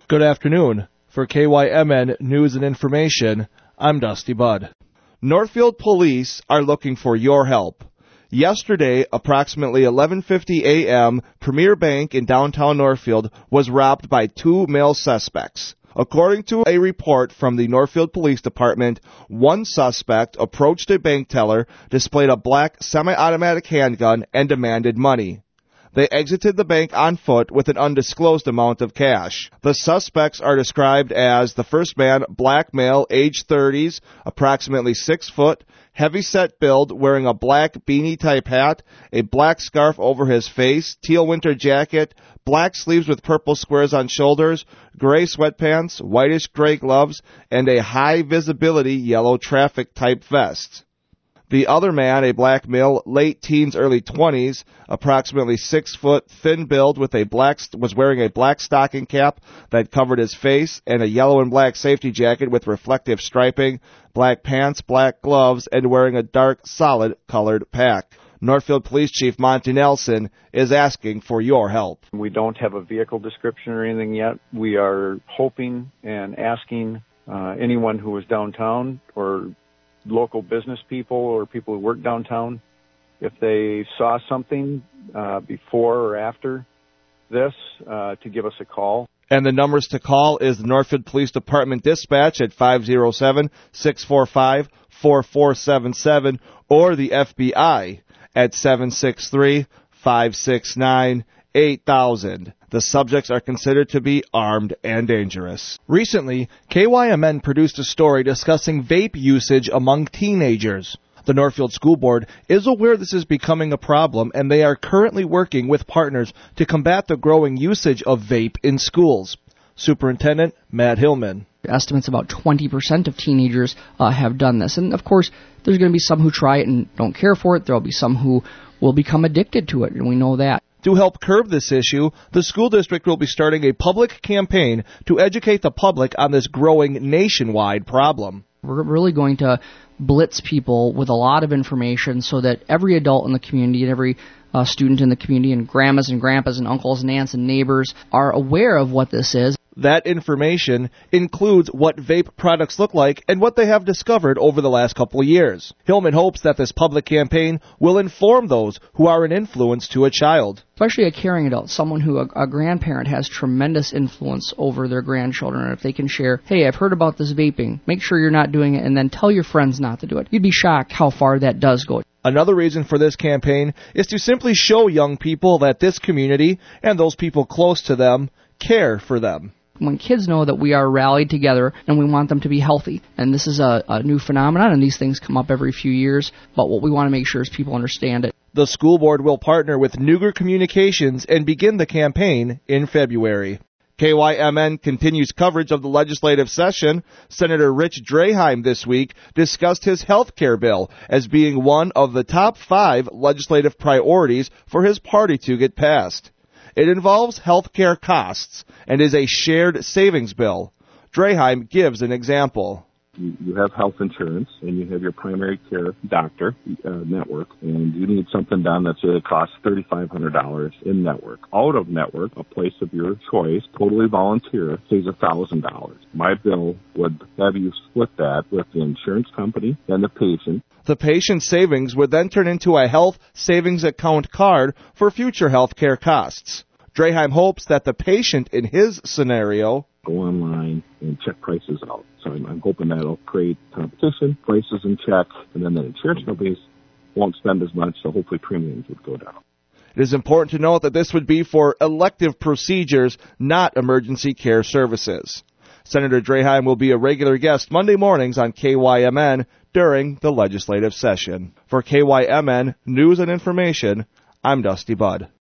Good afternoon. For KYMN News and Information, I'm Dusty Budd. Northfield Police are looking for your help. Yesterday, approximately 11:50 a.m., Premier Bank in downtown Northfield was robbed by two male suspects. According to a report from the Northfield Police Department, one suspect approached a bank teller, displayed a black semi-automatic handgun, and demanded money. They exited the bank on foot with an undisclosed amount of cash. The suspects are described as the first man, black male, age 30s, approximately 6 foot, heavy-set build, wearing a black beanie-type hat, a black scarf over his face, teal winter jacket, black sleeves with purple squares on shoulders, gray sweatpants, whitish-gray gloves, and a high-visibility yellow traffic-type vest. The other man, a black male, late teens, early 20s, approximately 6 foot, thin build, was wearing a black stocking cap that covered his face and a yellow and black safety jacket with reflective striping, black pants, black gloves, and wearing a dark, solid-colored pack. Northfield Police Chief Monty Nelson is asking for your help. We don't have a vehicle description or anything yet. We are hoping and asking anyone who is downtown or local business people or people who work downtown, if they saw something before or after this, to give us a call. And the numbers to call is the Northfield Police Department dispatch at 507-645-4477 or the FBI at 763-569-8000. The subjects are considered to be armed and dangerous. Recently, KYMN produced a story discussing vape usage among teenagers. The Northfield School Board is aware this is becoming a problem, and they are currently working with partners to combat the growing usage of vape in schools. Superintendent Matt Hillman. Estimates about 20% of teenagers have done this. And, of course, there's going to be some who try it and don't care for it. There will be some who will become addicted to it, and we know that. To help curb this issue, the school district will be starting a public campaign to educate the public on this growing nationwide problem. We're really going to blitz people with a lot of information so that every adult in the community and every student in the community and grandmas and grandpas and uncles and aunts and neighbors are aware of what this is. That information includes what vape products look like and what they have discovered over the last couple of years. Hillman hopes that this public campaign will inform those who are an influence to a child. Especially a caring adult, someone who a grandparent has tremendous influence over their grandchildren. And if they can share, hey, I've heard about this vaping, make sure you're not doing it, and then tell your friends not to do it. You'd be shocked how far that does go. Another reason for this campaign is to simply show young people that this community and those people close to them care for them. When kids know that we are rallied together and we want them to be healthy, and this is a new phenomenon, and these things come up every few years, but what we want to make sure is people understand it. The school board will partner with Nuger Communications and begin the campaign in February. KYMN continues coverage of the legislative session. Senator Rich Draheim this week discussed his health care bill as being one of the top 5 legislative priorities for his party to get passed. It involves health care costs and is a shared savings bill. Draheim gives an example. You have health insurance, and you have your primary care doctor network, and you need something done that's going to cost $3,500 in network. Out of network, a place of your choice, totally volunteer, saves $1,000. My bill would have you split that with the insurance company and the patient. The patient's savings would then turn into a health savings account card for future health care costs. Draheim hopes that the patient in his scenario go online and check prices out. So I'm hoping that'll create competition, prices in check, and then the insurance companies won't spend as much, so hopefully premiums would go down. It is important to note that this would be for elective procedures, not emergency care services. Senator Draheim will be a regular guest Monday mornings on KYMN during the legislative session. For KYMN News and Information, I'm Dusty Budd.